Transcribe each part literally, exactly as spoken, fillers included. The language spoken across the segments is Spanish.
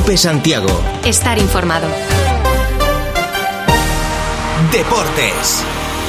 COPE Santiago. Estar informado. Deportes.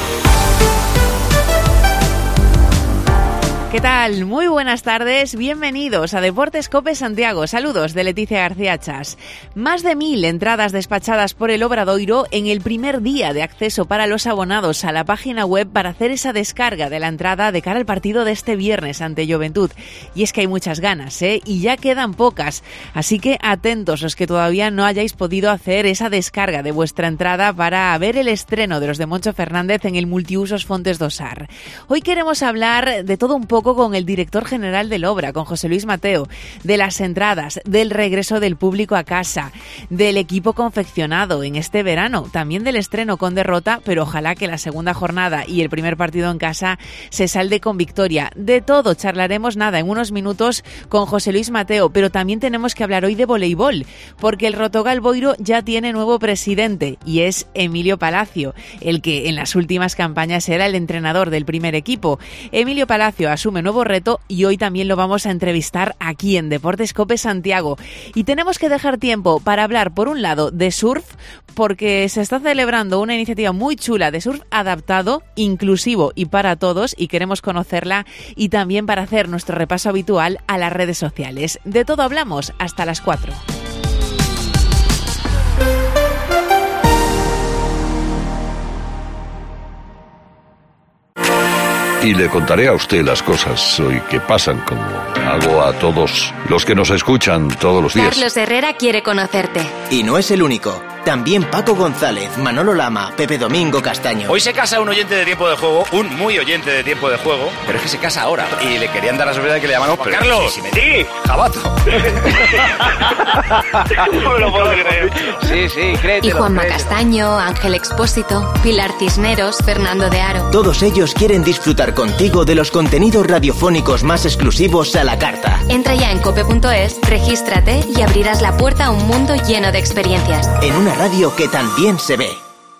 ¿Qué tal? Muy buenas tardes, bienvenidos a Deportes COPE Santiago. Saludos de Leticia García Chas. Más de mil entradas despachadas por el Obradoiro en el primer día de acceso para los abonados a la página web para hacer esa descarga de la entrada de cara al partido de este viernes ante Joventut. Y es que hay muchas ganas, ¿eh? Y ya quedan pocas, así que atentos los que todavía no hayáis podido hacer esa descarga de vuestra entrada para ver el estreno de los de Moncho Fernández en el multiusos Fontes do Sar. Hoy queremos hablar de todo un poco con el director general del Obra, con José Luis Mateo, de las entradas, del regreso del público a casa, del equipo confeccionado en este verano, también del estreno con derrota, pero ojalá que la segunda jornada y el primer partido en casa se salde con victoria. De todo charlaremos nada en unos minutos con José Luis Mateo, pero también tenemos que hablar hoy de voleibol, porque el Rotogal Boiro ya tiene nuevo presidente y es Emilio Palacio, el que en las últimas campañas era el entrenador del primer equipo. Emilio Palacio asume nuevo reto y hoy también lo vamos a entrevistar aquí en Deportes COPE Santiago. Y tenemos que dejar tiempo para hablar, por un lado, de surf, porque se está celebrando una iniciativa muy chula de surf adaptado, inclusivo y para todos, y queremos conocerla, y también para hacer nuestro repaso habitual a las redes sociales. De todo hablamos hasta las cuatro. Y le contaré a usted las cosas hoy que pasan, como hago a todos los que nos escuchan todos los días. Carlos Herrera quiere conocerte. Y no es el único. También Paco González, Manolo Lama, Pepe Domingo Castaño. Hoy se casa un oyente de Tiempo de Juego, un muy oyente de Tiempo de Juego, pero es que se casa ahora. Y le querían dar la sorpresa de que le llamamos Juan Carlos. Sí, sí, sí, Jabato. No me lo puedo creer. Sí, sí, créetelo. Y Juanma Castaño, Ángel Expósito, Pilar Cisneros, Fernando de Aro. Todos ellos quieren disfrutar contigo de los contenidos radiofónicos más exclusivos a la carta. Entra ya en cope punto es, regístrate y abrirás la puerta a un mundo lleno de experiencias. En una radio que también se ve.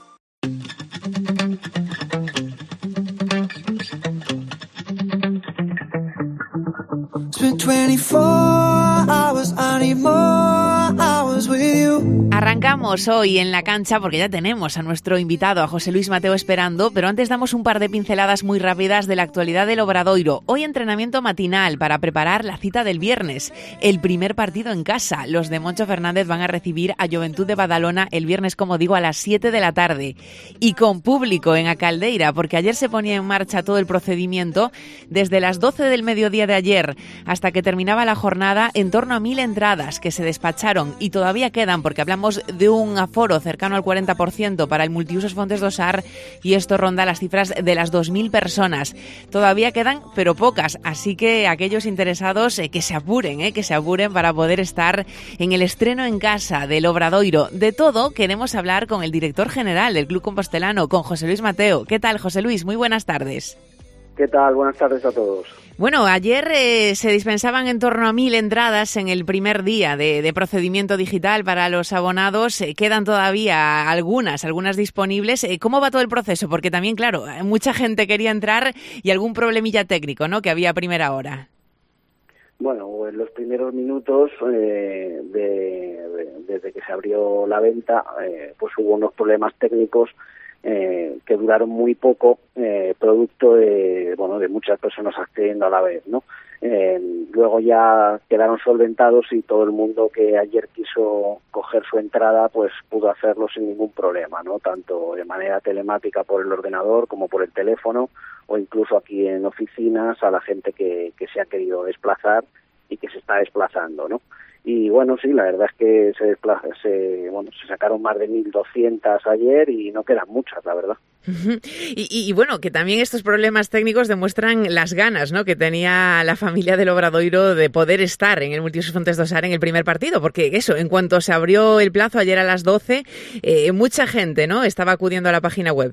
Arrancamos hoy en la cancha porque ya tenemos a nuestro invitado, a José Luis Mateo, esperando, pero antes damos un par de pinceladas muy rápidas de la actualidad del Obradoiro. Hoy entrenamiento matinal para preparar la cita del viernes, el primer partido en casa. Los de Moncho Fernández van a recibir a Joventut de Badalona el viernes, como digo, a las siete de la tarde. Y con público en A Caldeira, porque ayer se ponía en marcha todo el procedimiento, desde las doce del mediodía de ayer hasta que terminaba la jornada, en torno a mil entradas que se despacharon y todavía quedan, porque hablamos de un aforo cercano al cuarenta por ciento para el multiusos Fontes do Sar y esto ronda las cifras de las dos mil personas. Todavía quedan, pero pocas, así que aquellos interesados eh, que se apuren, eh, que se apuren para poder estar en el estreno en casa del Obradoiro. De todo queremos hablar con el director general del Club Compostelano, con José Luis Mateo. ¿Qué tal, José Luis? Muy buenas tardes. ¿Qué tal? Buenas tardes a todos. Bueno, ayer eh, se dispensaban en torno a mil entradas en el primer día de, de procedimiento digital para los abonados. Eh, quedan todavía algunas, algunas disponibles. Eh, ¿Cómo va todo el proceso? Porque también, claro, mucha gente quería entrar y algún problemilla técnico, ¿no?, que había a primera hora. Bueno, en los primeros minutos, eh, de, de, desde que se abrió la venta, eh, pues hubo unos problemas técnicos Eh, que duraron muy poco, eh, producto de bueno de muchas personas accediendo a la vez, ¿no? Eh, luego ya quedaron solventados y todo el mundo que ayer quiso coger su entrada pues pudo hacerlo sin ningún problema, ¿no? Tanto de manera telemática por el ordenador como por el teléfono, o incluso aquí en oficinas a la gente que, que se ha querido desplazar y que se está desplazando, ¿no? Y bueno, sí, la verdad es que se desplaza, se, bueno, se sacaron más de mil doscientas ayer y no quedan muchas, la verdad. Uh-huh. Y, y, y bueno, que también estos problemas técnicos demuestran las ganas, ¿no?, que tenía la familia del Obradoiro de poder estar en el multiusos Fontes do Sar en el primer partido, porque eso, en cuanto se abrió el plazo ayer a las doce, eh, mucha gente, ¿no?, estaba acudiendo a la página web.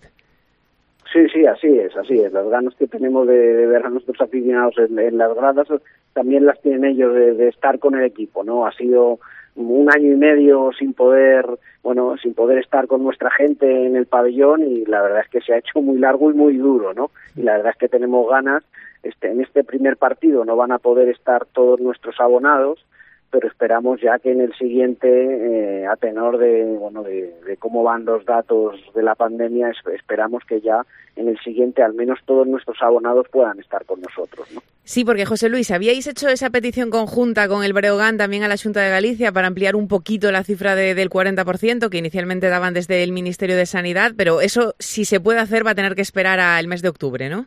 Sí, sí, así es, así es. Las ganas que tenemos de, de ver a nuestros aficionados en, en las gradas también las tienen ellos de, de estar con el equipo, ¿no? Ha sido un año y medio sin poder, bueno, sin poder estar con nuestra gente en el pabellón y la verdad es que se ha hecho muy largo y muy duro, ¿no? Y la verdad es que tenemos ganas. Este, en este primer partido no van a poder estar todos nuestros abonados, pero esperamos ya que en el siguiente, eh, a tenor de, bueno, de, de cómo van los datos de la pandemia, es, esperamos que ya en el siguiente al menos todos nuestros abonados puedan estar con nosotros, ¿no? Sí, porque José Luis, habíais hecho esa petición conjunta con el Breogán también a la Xunta de Galicia para ampliar un poquito la cifra de, del cuarenta por ciento que inicialmente daban desde el Ministerio de Sanidad, pero eso, si se puede hacer, va a tener que esperar al mes de octubre, ¿no?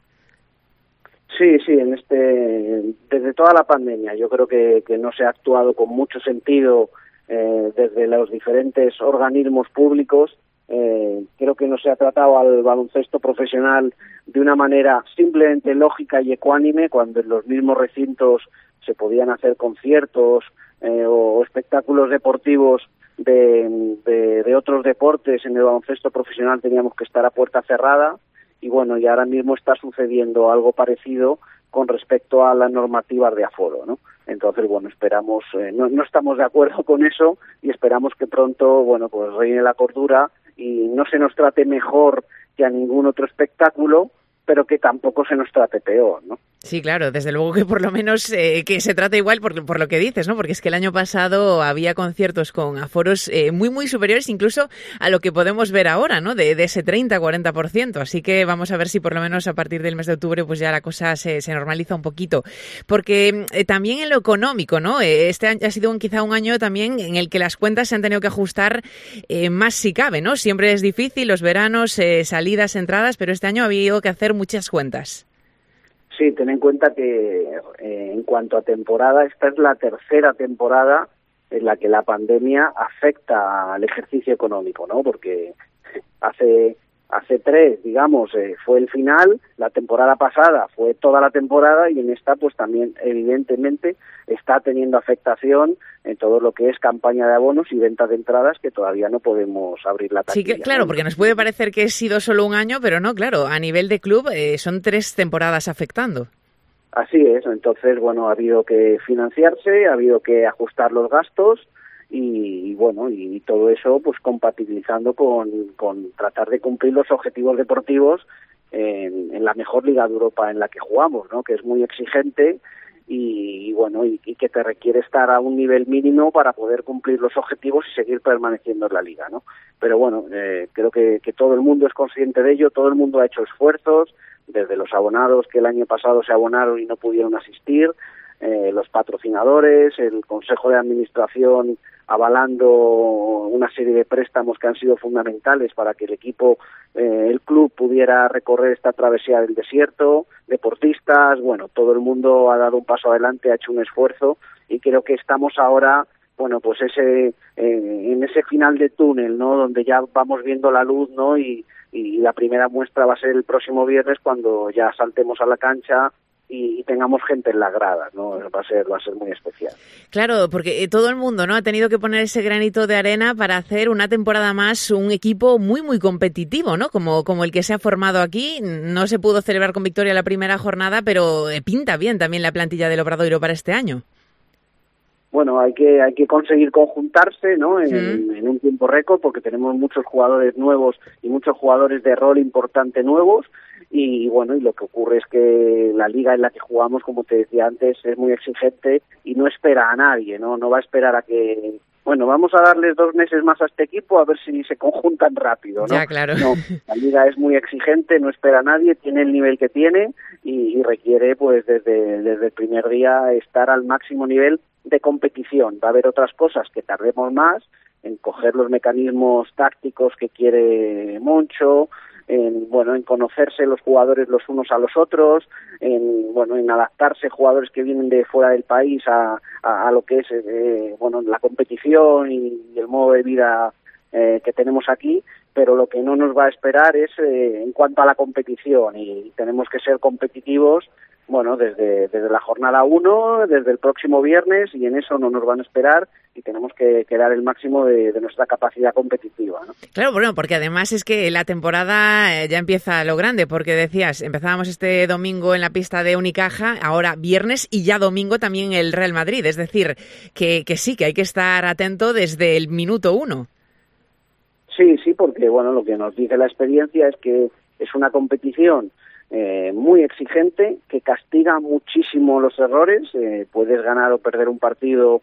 Sí, sí, en este, desde toda la pandemia yo creo que, que no se ha actuado con mucho sentido eh, desde los diferentes organismos públicos. Eh, creo que no se ha tratado al baloncesto profesional de una manera simplemente lógica y ecuánime, cuando en los mismos recintos se podían hacer conciertos eh, o espectáculos deportivos de, de, de otros deportes. En el baloncesto profesional teníamos que estar a puerta cerrada. Y bueno, y ahora mismo está sucediendo algo parecido con respecto a las normativas de aforo, ¿no? Entonces, bueno, esperamos, eh, no, no estamos de acuerdo con eso y esperamos que pronto, bueno, pues reine la cordura y no se nos trate mejor que a ningún otro espectáculo, pero que tampoco se nos trate peor, ¿no? Sí, claro, desde luego que por lo menos eh, que se trate igual por, por lo que dices, ¿no? Porque es que el año pasado había conciertos con aforos eh, muy, muy superiores incluso a lo que podemos ver ahora, ¿no? De, de ese treinta a cuarenta por ciento. Así que vamos a ver si por lo menos a partir del mes de octubre pues ya la cosa se, se normaliza un poquito. Porque eh, también en lo económico, ¿no? Eh, este año ha sido un, quizá un año también en el que las cuentas se han tenido que ajustar eh, más si cabe, ¿no? Siempre es difícil, los veranos, eh, salidas, entradas, pero este año ha habido que hacer muchas cuentas. Sí, ten en cuenta que eh, en cuanto a temporada, esta es la tercera temporada en la que la pandemia afecta al ejercicio económico, ¿no? Porque hace hace tres, digamos, eh, fue el final, la temporada pasada fue toda la temporada y en esta pues también evidentemente está teniendo afectación en todo lo que es campaña de abonos y venta de entradas, que todavía no podemos abrir la taquilla. Sí, que, claro, porque nos puede parecer que ha sido solo un año, pero no, claro, a nivel de club eh, son tres temporadas afectando. Así es, entonces, bueno, ha habido que financiarse, ha habido que ajustar los gastos y, y bueno, y todo eso pues compatibilizando con, con tratar de cumplir los objetivos deportivos en, en la mejor liga de Europa en la que jugamos, ¿no? Que es muy exigente y, y bueno, y, y que te requiere estar a un nivel mínimo para poder cumplir los objetivos y seguir permaneciendo en la liga, ¿no? Pero bueno, eh, creo que, que todo el mundo es consciente de ello, todo el mundo ha hecho esfuerzos, desde los abonados que el año pasado se abonaron y no pudieron asistir, eh, los patrocinadores, el Consejo de Administración avalando una serie de préstamos que han sido fundamentales para que el equipo, eh, el club pudiera recorrer esta travesía del desierto, deportistas, bueno, todo el mundo ha dado un paso adelante, ha hecho un esfuerzo y creo que estamos ahora, bueno, pues ese eh, en ese final de túnel, ¿no? Donde ya vamos viendo la luz, ¿no? Y, y la primera muestra va a ser el próximo viernes cuando ya saltemos a la cancha y tengamos gente en las gradas, ¿no? Va a ser, va a ser muy especial. Claro, porque todo el mundo, ¿no? Ha tenido que poner ese granito de arena para hacer una temporada más un equipo muy, muy competitivo, ¿no? Como, como el que se ha formado aquí. No se pudo celebrar con victoria la primera jornada, pero pinta bien también la plantilla del Obradoiro para este año. Bueno, hay que hay que conseguir conjuntarse, ¿no? En, sí. en un tiempo récord, porque tenemos muchos jugadores nuevos y muchos jugadores de rol importante nuevos. Y bueno, y lo que ocurre es que la liga en la que jugamos, como te decía antes, es muy exigente y no espera a nadie, ¿no? No va a esperar a que, bueno, vamos a darles dos meses más a este equipo a ver si se conjuntan rápido, ¿no? Ya, claro. No, la liga es muy exigente, no espera a nadie, tiene el nivel que tiene y, y requiere, pues, desde, desde el primer día estar al máximo nivel de competición. Va a haber otras cosas que tardemos más en coger los mecanismos tácticos que quiere Moncho, en bueno en conocerse los jugadores los unos a los otros, en bueno en adaptarse jugadores que vienen de fuera del país a, a, a lo que es eh, bueno la competición y el modo de vida eh, que tenemos aquí, pero lo que no nos va a esperar es eh, en cuanto a la competición y tenemos que ser competitivos. Bueno, desde, desde la jornada uno, desde el próximo viernes, y en eso no nos van a esperar y tenemos que, que dar el máximo de, de nuestra capacidad competitiva, ¿no? Claro, bueno, porque además es que la temporada ya empieza a lo grande, porque decías, empezábamos este domingo en la pista de Unicaja, ahora viernes y ya domingo también el Real Madrid, es decir, que, que sí, que hay que estar atento desde el minuto uno. Sí, sí, porque bueno, lo que nos dice la experiencia es que es una competición Eh, muy exigente, que castiga muchísimo los errores. Eh, puedes ganar o perder un partido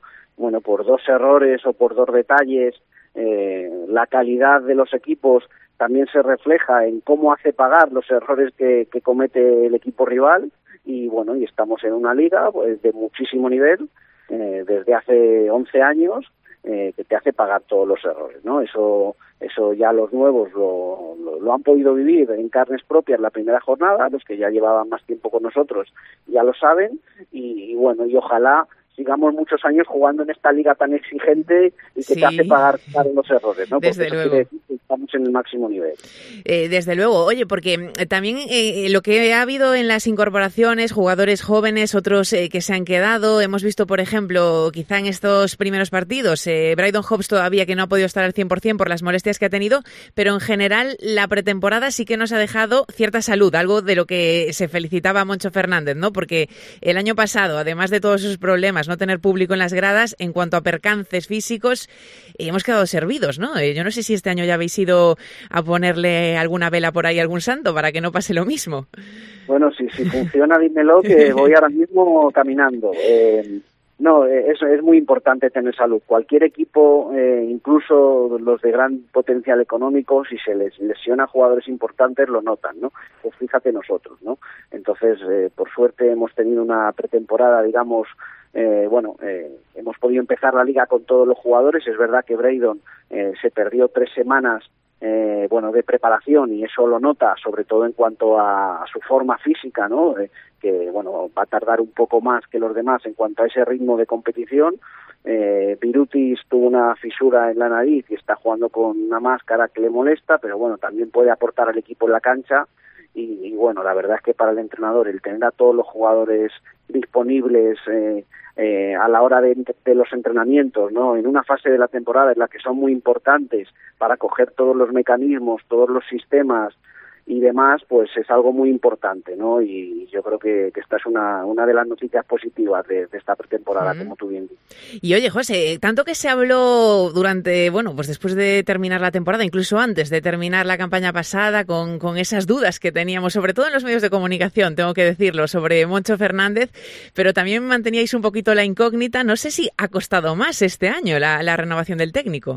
bueno, por dos errores o por dos detalles, eh, la calidad de los equipos también se refleja en cómo hace pagar los errores que, que comete el equipo rival. Y bueno, y estamos en una liga pues de muchísimo nivel, eh, desde hace once años, eh, que te hace pagar todos los errores, ¿no? Eso eso ya los nuevos lo, lo, lo han podido vivir en carnes propias la primera jornada, los que ya llevaban más tiempo con nosotros ya lo saben, y, y bueno, y ojalá sigamos muchos años jugando en esta liga tan exigente y que sí. te hace pagar los errores, ¿no? Desde porque luego. Eso quiere decir que estamos en el máximo nivel. Eh, desde luego, oye, porque también eh, lo que ha habido en las incorporaciones, jugadores jóvenes, otros eh, que se han quedado, hemos visto, por ejemplo, quizá en estos primeros partidos, eh, Brydon Hobbs todavía que no ha podido estar al cien por ciento por las molestias que ha tenido, pero en general la pretemporada sí que nos ha dejado cierta salud, algo de lo que se felicitaba a Moncho Fernández, ¿no? Porque el año pasado, además de todos esos problemas, no tener público en las gradas, en cuanto a percances físicos, eh, hemos quedado servidos, ¿no? Eh, yo no sé si este año ya habéis ido a ponerle alguna vela por ahí a algún santo para que no pase lo mismo. Bueno, si, si funciona, dímelo, que voy ahora mismo caminando. Eh, no, eh, es, es muy importante tener salud. Cualquier equipo, eh, incluso los de gran potencial económico, si se les lesiona a jugadores importantes, lo notan, ¿no? Pues fíjate nosotros, ¿no? Entonces, eh, por suerte hemos tenido una pretemporada, digamos, Eh, bueno, eh, hemos podido empezar la liga con todos los jugadores. Es verdad que Brydon eh, se perdió tres semanas eh, bueno, de preparación, y eso lo nota, sobre todo en cuanto a, a su forma física, ¿no? Eh, que bueno, va a tardar un poco más que los demás en cuanto a ese ritmo de competición. Eh, Birutis tuvo una fisura en la nariz y está jugando con una máscara que le molesta, pero bueno, también puede aportar al equipo en la cancha. Y, y bueno, la verdad es que para el entrenador el tener a todos los jugadores disponibles eh, eh, a la hora de, de los entrenamientos, ¿no? En una fase de la temporada en la que son muy importantes para coger todos los mecanismos, todos los sistemas y demás, pues es algo muy importante, ¿no? Y yo creo que, que esta es una, una de las noticias positivas de, de esta pretemporada, mm. como tú bien dices. Y oye, José, tanto que se habló durante, bueno, pues después de terminar la temporada, incluso antes de terminar la campaña pasada, con, con esas dudas que teníamos, sobre todo en los medios de comunicación, tengo que decirlo, sobre Moncho Fernández, pero también manteníais un poquito la incógnita. No sé si ha costado más este año la, la renovación del técnico.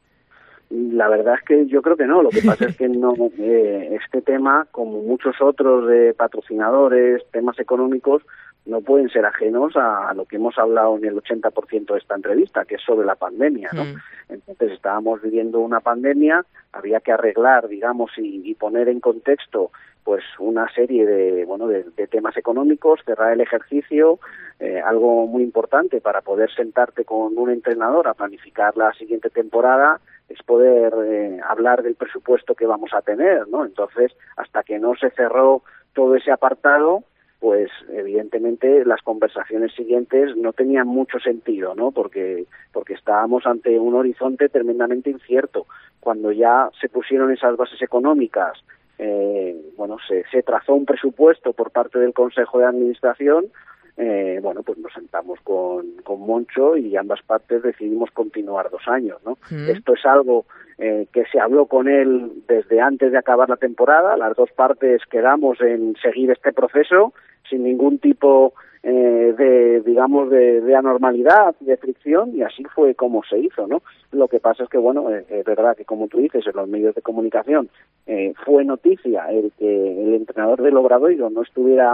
La verdad es que yo creo que no. Lo que pasa es que no eh, este tema, como muchos otros de patrocinadores, temas económicos, no pueden ser ajenos a, a lo que hemos hablado en el ochenta por ciento de esta entrevista, que es sobre la pandemia, ¿no? Mm. Entonces estábamos viviendo una pandemia, había que arreglar, digamos, y, y poner en contexto pues una serie de bueno de, de temas económicos, cerrar el ejercicio, eh, algo muy importante para poder sentarte con un entrenador a planificar la siguiente temporada, es poder eh, hablar del presupuesto que vamos a tener, ¿no? Entonces, hasta que no se cerró todo ese apartado, pues evidentemente las conversaciones siguientes no tenían mucho sentido, ¿no? Porque porque estábamos ante un horizonte tremendamente incierto. Cuando ya se pusieron esas bases económicas, eh, bueno, se, se trazó un presupuesto por parte del Consejo de Administración. Eh, bueno, pues nos sentamos con, con Moncho y ambas partes decidimos continuar dos años, ¿no? Mm. Esto es algo eh, que se habló con él desde antes de acabar la temporada. Las dos partes quedamos en seguir este proceso sin ningún tipo eh, de, digamos, de, de anormalidad, de fricción, y así fue como se hizo, ¿no? Lo que pasa es que, bueno, eh, es verdad que, como tú dices, en los medios de comunicación eh, fue noticia el que el entrenador del Obradoiro no estuviera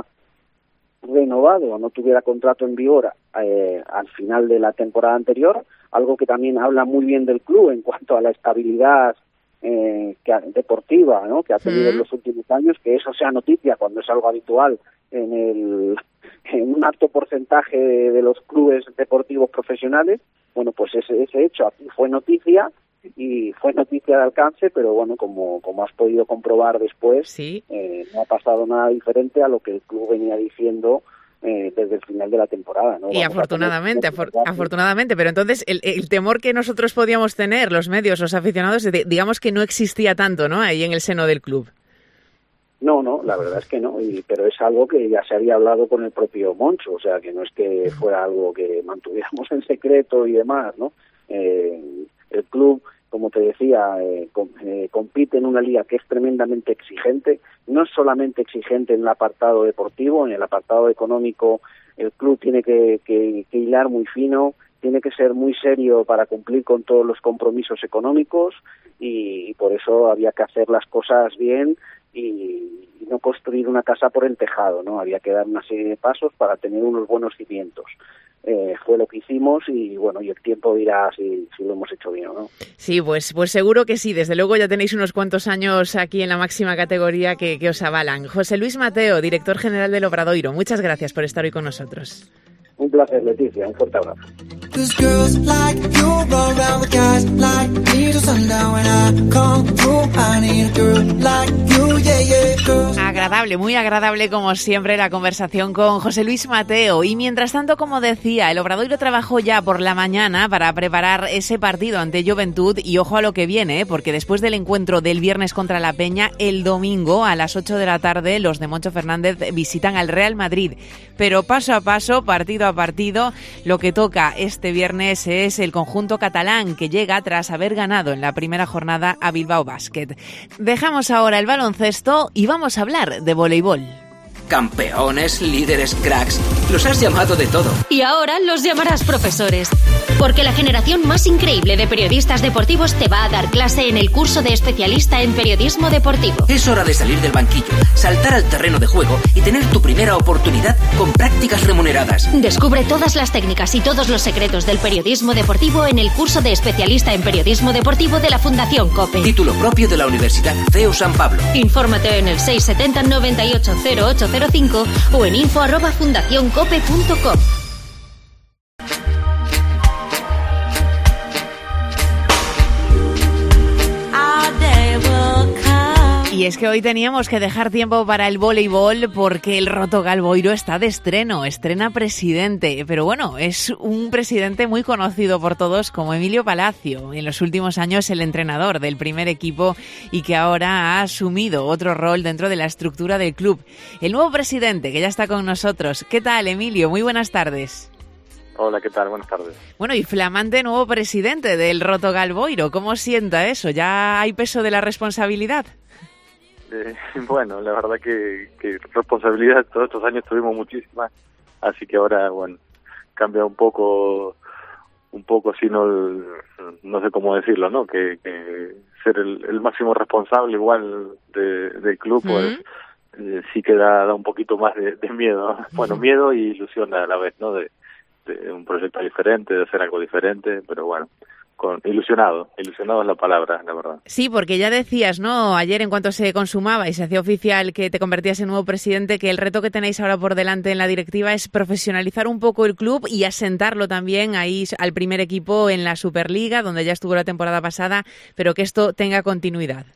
renovado o no tuviera contrato en vigor eh, al final de la temporada anterior, algo que también habla muy bien del club en cuanto a la estabilidad eh, que ha, deportiva, ¿no? que ha tenido mm. en los últimos años, que eso sea noticia cuando es algo habitual en, el, en un alto porcentaje de, de los clubes deportivos profesionales. Bueno, pues ese, ese hecho aquí fue noticia, y fue noticia de alcance, pero bueno, como como has podido comprobar después, ¿sí? eh, no ha pasado nada diferente a lo que el club venía diciendo eh, desde el final de la temporada, ¿no? Y Vamos afortunadamente, afor- afortunadamente, pero entonces el, el temor que nosotros podíamos tener, los medios, los aficionados, de, digamos que no existía tanto, ¿no? Ahí en el seno del club. No, no, la verdad es que no, y, pero es algo que ya se había hablado con el propio Moncho, o sea, que no es que fuera algo que mantuviéramos en secreto y demás, ¿no? Eh, el club, como te decía, eh, com, eh, compite en una liga que es tremendamente exigente. No es solamente exigente en el apartado deportivo, en el apartado económico el club tiene que, que, que hilar muy fino, tiene que ser muy serio para cumplir con todos los compromisos económicos y, y por eso había que hacer las cosas bien y, y no construir una casa por el tejado, ¿no? Había que dar una serie de pasos para tener unos buenos cimientos. Eh, fue lo que hicimos y bueno, y el tiempo dirá si, si lo hemos hecho bien o no. Sí, pues, pues seguro que sí. Desde luego ya tenéis unos cuantos años aquí en la máxima categoría que, que os avalan. José Luis Mateo, director general del Obradoiro, muchas gracias por estar hoy con nosotros. Un placer, Leticia, un fuerte abrazo. Agradable, muy agradable como siempre la conversación con José Luis Mateo. Y mientras tanto, como decía, el Obradoiro trabajó ya por la mañana para preparar ese partido ante Juventud y ojo a lo que viene, porque después del encuentro del viernes contra la Peña, el domingo a las ocho de la tarde los de Moncho Fernández visitan al Real Madrid. Pero paso a paso, partido a partido, lo que toca este viernes es el conjunto catalán que llega tras haber ganado en la primera jornada a Bilbao Basket. Dejamos ahora el baloncesto y vamos a hablar de voleibol. Campeones, líderes, cracks, los has llamado de todo. Y ahora los llamarás profesores. Porque la generación más increíble de periodistas deportivos te va a dar clase en el curso de especialista en periodismo deportivo. Es hora de salir del banquillo, saltar al terreno de juego y tener tu primera oportunidad con prácticas remuneradas. Descubre todas las técnicas y todos los secretos del periodismo deportivo en el curso de especialista en periodismo deportivo de la Fundación COPE. Título propio de la Universidad C E U San Pablo. Infórmate en el seis setenta noventa y ocho cero ocho cero cinco o en info arroba fundacioncope punto com. Y es que hoy teníamos que dejar tiempo para el voleibol porque el Roto Galvoiro está de estreno, estrena presidente. Pero bueno, es un presidente muy conocido por todos como Emilio Palacio, en los últimos años el entrenador del primer equipo y que ahora ha asumido otro rol dentro de la estructura del club. El nuevo presidente que ya está con nosotros. ¿Qué tal, Emilio? Muy buenas tardes. Hola, ¿qué tal? Buenas tardes. Bueno, y flamante nuevo presidente del Roto Galvoiro. ¿Cómo sienta eso? ¿Ya hay peso de la responsabilidad? Eh, bueno, la verdad que, que responsabilidad todos estos años tuvimos muchísimas, así que ahora, bueno, cambia un poco, un poco, si no, el, no sé cómo decirlo, ¿no? Que, que ser el, el máximo responsable igual de, del club, uh-huh. pues eh, sí que da, da un poquito más de, de miedo, ¿no? Bueno, uh-huh. miedo y ilusión a la vez, ¿no? De, de un proyecto diferente, de hacer algo diferente, pero bueno. Con, ilusionado, ilusionado es la palabra, la verdad. Sí, porque ya decías, ¿no? Ayer en cuanto se consumaba y se hacía oficial que te convertías en nuevo presidente, que el reto que tenéis ahora por delante en la directiva es profesionalizar un poco el club y asentarlo también ahí al primer equipo en la Superliga, donde ya estuvo la temporada pasada, pero que esto tenga continuidad.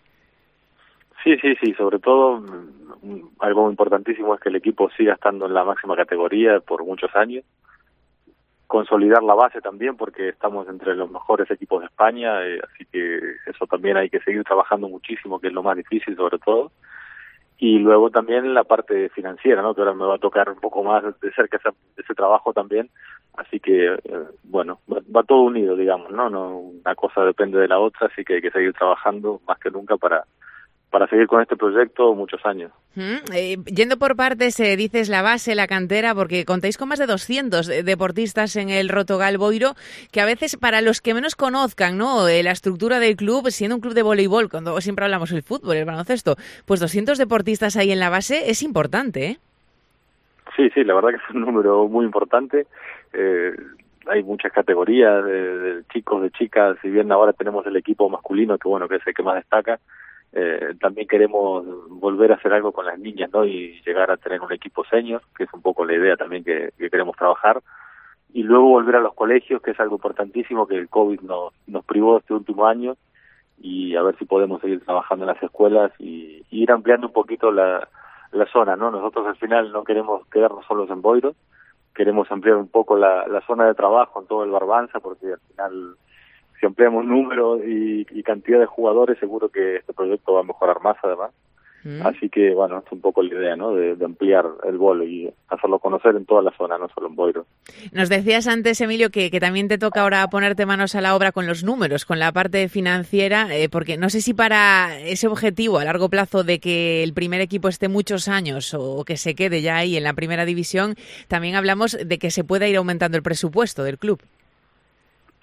Sí, sí, sí, sobre todo algo importantísimo es que el equipo siga estando en la máxima categoría por muchos años. Consolidar la base también porque estamos entre los mejores equipos de España, eh, así que eso también hay que seguir trabajando muchísimo, que es lo más difícil sobre todo. Y luego también la parte financiera, ¿no? Que ahora me va a tocar un poco más de cerca ese, ese trabajo también, así que eh, bueno, va, va todo unido, digamos, ¿no? No, una cosa depende de la otra, así que hay que seguir trabajando más que nunca para para seguir con este proyecto muchos años. Mm, eh, yendo por partes, eh, dices la base, la cantera, porque contáis con más de doscientos deportistas en el Roto Galvoiro, que a veces para los que menos conozcan, ¿no? Eh, la estructura del club, siendo un club de voleibol, cuando siempre hablamos del fútbol, el baloncesto, pues doscientos deportistas ahí en la base es importante, ¿eh? Sí, sí, la verdad que es un número muy importante. Eh, hay muchas categorías de, de chicos, de chicas, si bien ahora tenemos el equipo masculino, que bueno, que es el que más destaca. Eh, también queremos volver a hacer algo con las niñas, ¿no? Y llegar a tener un equipo senior, que es un poco la idea también que, que queremos trabajar. Y luego volver a los colegios, que es algo importantísimo, que el COVID nos, nos privó este último año, y a ver si podemos seguir trabajando en las escuelas y, y ir ampliando un poquito la, la zona, ¿no? Nosotros al final no queremos quedarnos solos en Boiro, queremos ampliar un poco la, la zona de trabajo en todo el Barbanza, porque al final, si ampliamos número y, y cantidad de jugadores, seguro que este proyecto va a mejorar más, además. Mm. Así que, bueno, es un poco la idea, ¿no? De, de ampliar el vóley y hacerlo conocer en toda la zona, no solo en Boiro. Nos decías antes, Emilio, que, que también te toca ahora ponerte manos a la obra con los números, con la parte financiera, eh, porque no sé si para ese objetivo a largo plazo de que el primer equipo esté muchos años o que se quede ya ahí en la primera división, también hablamos de que se pueda ir aumentando el presupuesto del club.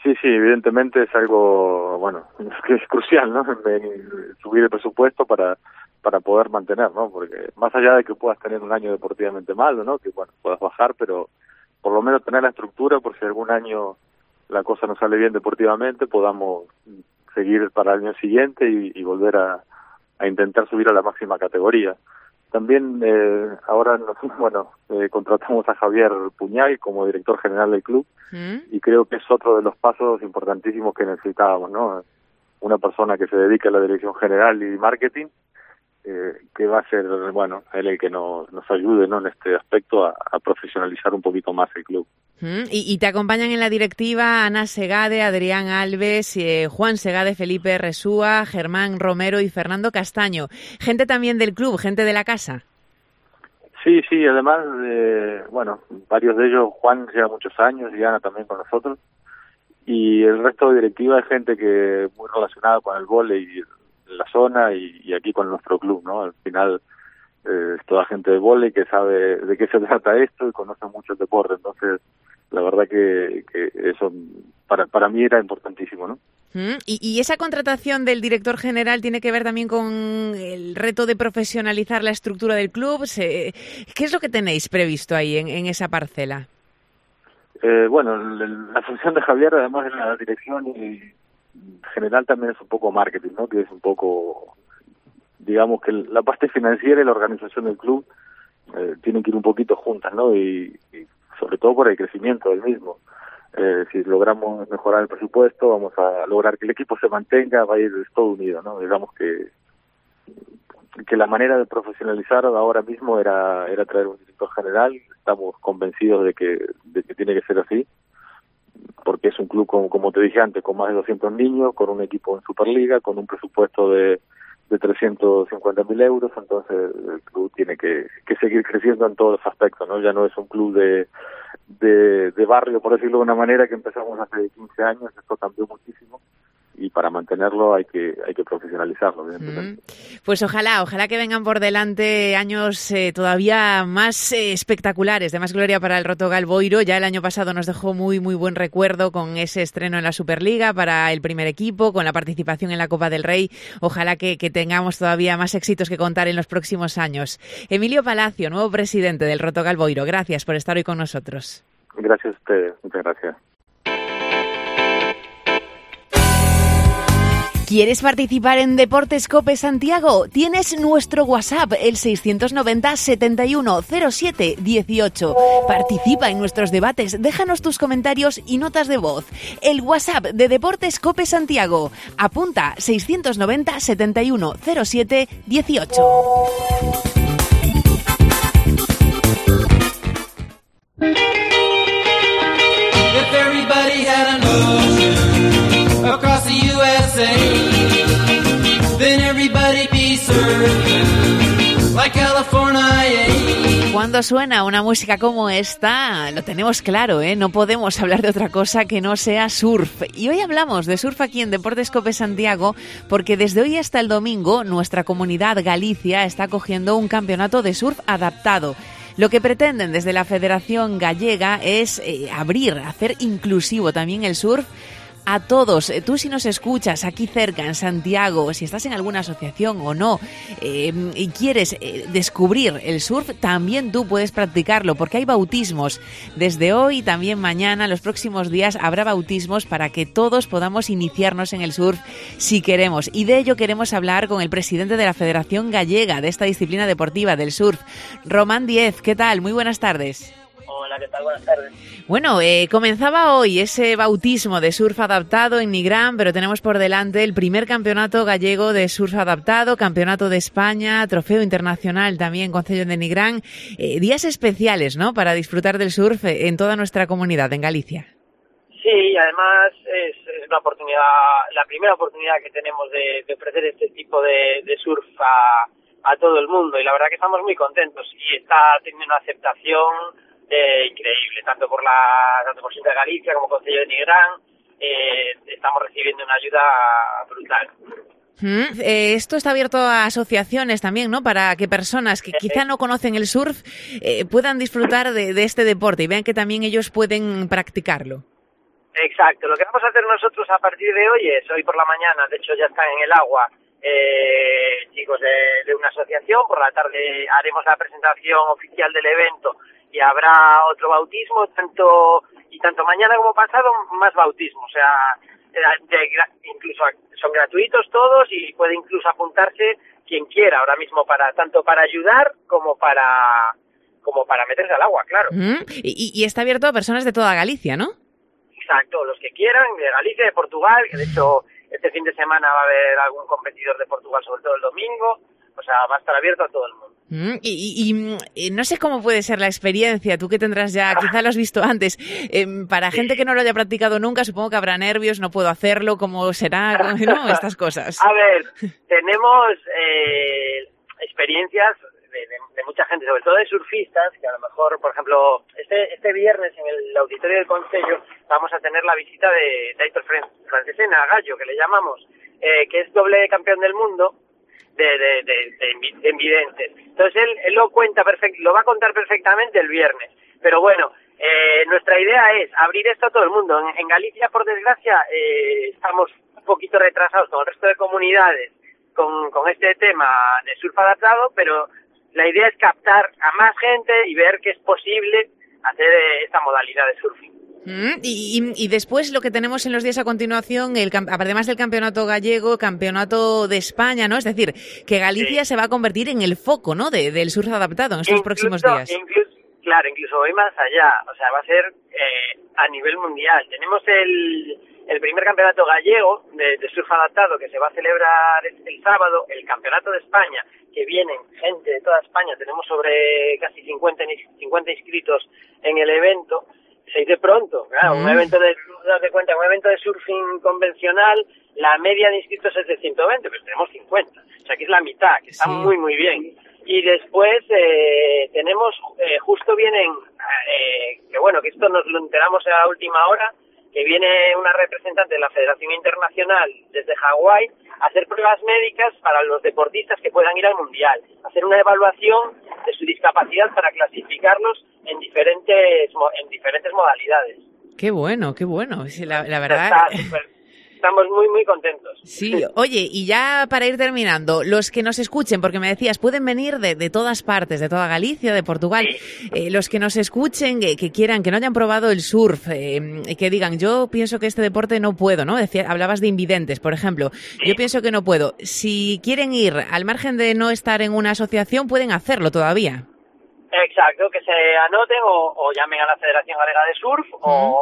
Sí, sí, evidentemente es algo, bueno, que es crucial, ¿no? En subir el presupuesto para para poder mantener, ¿no? Porque más allá de que puedas tener un año deportivamente malo, ¿no? Que, bueno, puedas bajar, pero por lo menos tener la estructura por si algún año la cosa no sale bien deportivamente, podamos seguir para el año siguiente y, y volver a, a intentar subir a la máxima categoría. También eh, ahora, nos, bueno, eh, contratamos a Javier Puñal como director general del club ¿Mm? y creo que es otro de los pasos importantísimos que necesitábamos, ¿no? Una persona que se dedique a la dirección general y marketing, eh, que va a ser, bueno, él el que nos, nos ayude, ¿no? En este aspecto a, a profesionalizar un poquito más el club. ¿Mm? Y, y te acompañan en la directiva Ana Segade, Adrián Alves, eh, Juan Segade, Felipe Resúa, Germán Romero y Fernando Castaño. Gente también del club, gente de la casa. Sí, sí, además, eh, bueno, varios de ellos, Juan lleva muchos años y Ana también con nosotros. Y el resto de directiva es gente que muy relacionada con el vóley en la zona y, y aquí con nuestro club, ¿no? Al final eh, es toda gente de vóley que sabe de qué se trata esto y conoce mucho el deporte, entonces la verdad que, que eso para para mí era importantísimo, ¿no? ¿Mm? Y, y esa contratación del director general tiene que ver también con el reto de profesionalizar la estructura del club. Se, ¿Qué es lo que tenéis previsto ahí en, en esa parcela? Eh, bueno, la función de Javier, además de la dirección y general, también es un poco marketing, ¿no? Que es un poco, digamos que la parte financiera y la organización del club eh, tienen que ir un poquito juntas, ¿no? Y, y sobre todo por el crecimiento del mismo. Eh, si logramos mejorar el presupuesto, vamos a lograr que el equipo se mantenga, va a ir todo unido, ¿no? Digamos que que la manera de profesionalizar ahora mismo era era traer un director general. Estamos convencidos de que de que tiene que ser así, porque es un club, con, como te dije antes, con más de doscientos niños, con un equipo en Superliga, con un presupuesto de de trescientos cincuenta mil euros, entonces el club tiene que, que seguir creciendo en todos los aspectos, ¿no? Ya no es un club de, de, de barrio, por decirlo de una manera, que empezamos hace quince años, esto cambió muchísimo, y para mantenerlo hay que hay que profesionalizarlo, evidentemente. Mm. Pues ojalá, ojalá que vengan por delante años eh, todavía más eh, espectaculares, de más gloria para el Rotogal Boiro. Ya el año pasado nos dejó muy muy buen recuerdo con ese estreno en la Superliga para el primer equipo, con la participación en la Copa del Rey. Ojalá que, que tengamos todavía más éxitos que contar en los próximos años. Emilio Palacio, nuevo presidente del Rotogal Boiro, gracias por estar hoy con nosotros. Gracias a ustedes, muchas gracias. ¿Quieres participar en Deportes Cope Santiago? Tienes nuestro WhatsApp, el seiscientos noventa, setenta y uno, cero siete, dieciocho. Participa en nuestros debates, déjanos tus comentarios y notas de voz. El WhatsApp de Deportes Cope Santiago. Apunta seiscientos noventa, setenta y uno, cero siete, dieciocho. If everybody had an ocean across the U S A, then everybody be surfing like California. Cuando suena una música como esta, lo tenemos claro, ¿eh? No podemos hablar de otra cosa que no sea surf. Y hoy hablamos de surf aquí en Deportes Cope Santiago, porque desde hoy hasta el domingo nuestra comunidad Galicia está acogiendo un campeonato de surf adaptado. Lo que pretenden desde la Federación Gallega es eh, abrir, hacer inclusivo también el surf a todos. Tú, si nos escuchas aquí cerca en Santiago, si estás en alguna asociación o no, eh, y quieres eh, descubrir el surf, también tú puedes practicarlo, porque hay bautismos. Desde hoy, también mañana, los próximos días, habrá bautismos para que todos podamos iniciarnos en el surf si queremos. Y de ello queremos hablar con el presidente de la Federación Gallega de esta disciplina deportiva del surf, Román Díez. ¿Qué tal? Muy buenas tardes. Hola, ¿qué tal? Buenas tardes. Bueno, eh, comenzaba hoy ese bautismo de surf adaptado en Nigrán, pero tenemos por delante el primer campeonato gallego de surf adaptado, campeonato de España, trofeo internacional también, Concello de Nigrán. Eh, días especiales, ¿no?, para disfrutar del surf en toda nuestra comunidad, en Galicia. Sí, además es, es una oportunidad, la primera oportunidad que tenemos de, de ofrecer este tipo de, de surf a, a todo el mundo, y la verdad que estamos muy contentos y está teniendo una aceptación Eh, increíble, tanto por la tanto por Xunta de Galicia como Concello de Nigrán. Eh, estamos recibiendo una ayuda brutal. Mm, eh, esto está abierto a asociaciones también, ¿no?, para que personas que quizá no conocen el surf eh, puedan disfrutar de, de este deporte y vean que también ellos pueden practicarlo. Exacto, lo que vamos a hacer nosotros a partir de hoy es, hoy por la mañana, de hecho ya están en el agua eh, chicos de, de una asociación, por la tarde haremos la presentación oficial del evento y habrá otro bautismo, tanto y tanto mañana como pasado más bautismo, o sea, de, de, incluso son gratuitos todos y puede incluso apuntarse quien quiera ahora mismo, para tanto para ayudar como para como para meterse al agua, claro. Mm, y, y está abierto a personas de toda Galicia, ¿no? Exacto, los que quieran, de Galicia, de Portugal, que de hecho este fin de semana va a haber algún competidor de Portugal, sobre todo el domingo, o sea, va a estar abierto a todo el mundo. Mm, y, y, y no sé cómo puede ser la experiencia, tú que tendrás ya, quizá lo has visto antes, eh, para gente que no lo haya practicado nunca, supongo que habrá nervios, no puedo hacerlo, cómo será, ¿no? Estas cosas. A ver, tenemos eh, experiencias de, de, de mucha gente, sobre todo de surfistas, que a lo mejor, por ejemplo, este este viernes en el auditorio del Concello vamos a tener la visita de, de Aitor Francesena Gallo, que le llamamos, eh, que es doble campeón del mundo de, de, de, de, de invidentes. Entonces él, él lo cuenta perfecto, lo va a contar perfectamente el viernes. Pero bueno, eh, nuestra idea es abrir esto a todo el mundo. En, en Galicia, por desgracia, eh, estamos un poquito retrasados con el resto de comunidades con, con este tema de surf adaptado, pero la idea es captar a más gente y ver que es posible hacer esta modalidad de surfing. Mm, y, y, y después lo que tenemos en los días a continuación, el, además del campeonato gallego, campeonato de España, ¿no? Es decir, que Galicia sí. se va a convertir en el foco, ¿no? De, del surf adaptado en estos incluso, próximos días. Incluso, claro, incluso voy más allá, o sea, va a ser eh, a nivel mundial. Tenemos el, el primer campeonato gallego de, de surf adaptado que se va a celebrar el, el sábado, el campeonato de España, que vienen gente de toda España, tenemos sobre casi cincuenta, cincuenta inscritos en el evento. Se dice pronto, claro, mm. un evento de, de cuenta, un evento de surfing convencional, la media de inscritos es de ciento veinte, pero tenemos cincuenta, o sea que es la mitad, que está sí. muy muy bien. Y después eh, tenemos, eh, justo vienen, eh, que bueno, que esto nos lo enteramos a la última hora, que viene una representante de la Federación Internacional desde Hawái a hacer pruebas médicas para los deportistas que puedan ir al Mundial, hacer una evaluación de su discapacidad para clasificarlos en diferentes en diferentes modalidades. Qué bueno, qué bueno. Sí, la, la verdad... Está super, estamos muy, muy contentos. Sí, oye, y ya para ir terminando, los que nos escuchen, porque me decías, pueden venir de, de todas partes, de toda Galicia, de Portugal, sí. eh, los que nos escuchen, que, que quieran, que no hayan probado el surf, eh, que digan, yo pienso que este deporte no puedo, ¿no? Decía, hablabas de invidentes, por ejemplo. Sí. Yo pienso que no puedo. Si quieren ir, al margen de no estar en una asociación, pueden hacerlo todavía. Exacto, que se anoten o, o llamen a la Federación Galega de Surf uh-huh. o,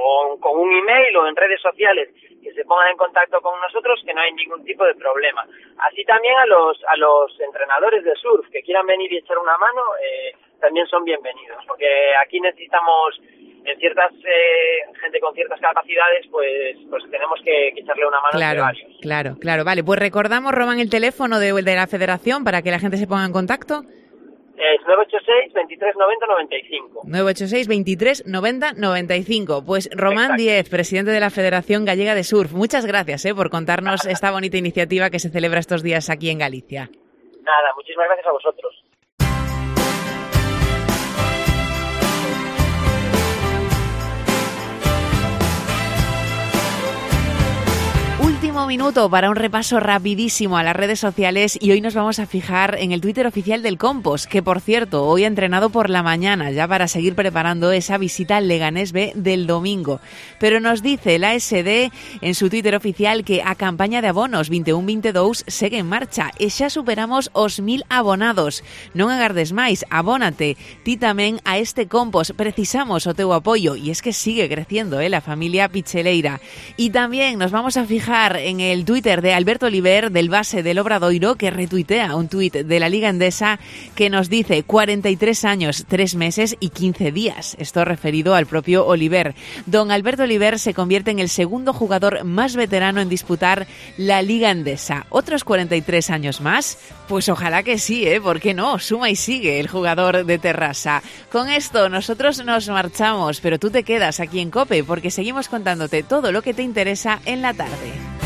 o con un email o en redes sociales que se pongan en contacto con nosotros, que no hay ningún tipo de problema. Así también a los a los entrenadores de surf que quieran venir y echar una mano, eh, también son bienvenidos, porque aquí necesitamos en ciertas eh, gente con ciertas capacidades, pues pues tenemos que, que echarle una mano claro, entre varios. Claro, claro, vale. Pues recordamos, Román, el teléfono de, de la Federación para que la gente se ponga en contacto. Es nueve ocho seis, veintitrés noventa, noventa y cinco. nueve ocho seis, veintitrés noventa, noventa y cinco. Pues Román Exacto. Díez, presidente de la Federación Gallega de Surf, muchas gracias eh, por contarnos Nada. esta bonita iniciativa que se celebra estos días aquí en Galicia. Nada, muchísimas gracias a vosotros. Último minuto para un repaso rapidísimo a las redes sociales y hoy nos vamos a fijar en el Twitter oficial del Compost, que por cierto hoy ha entrenado por la mañana ya para seguir preparando esa visita al Leganés B del domingo. Pero nos dice la A S D en su Twitter oficial que a campaña de abonos veintiuno veintidós segue en marcha e xa superamos os mil abonados. Non agardes máis, abónate ti tamén a este Compost, precisamos o teu apoio e es que sigue creciendo eh, la familia picheleira. Y también nos vamos a fijar en el Twitter de Alberto Oliver, del base del Obradoiro, que retuitea un tuit de la Liga Endesa que nos dice cuarenta y tres años, tres meses y quince días. Esto referido al propio Oliver. Don Alberto Oliver se convierte en el segundo jugador más veterano en disputar la Liga Endesa. ¿Otros cuarenta y tres años más? Pues ojalá que sí, ¿eh? ¿Por qué no? Suma y sigue el jugador de Terrassa. Con esto nosotros nos marchamos, pero tú te quedas aquí en COPE porque seguimos contándote todo lo que te interesa en la tarde.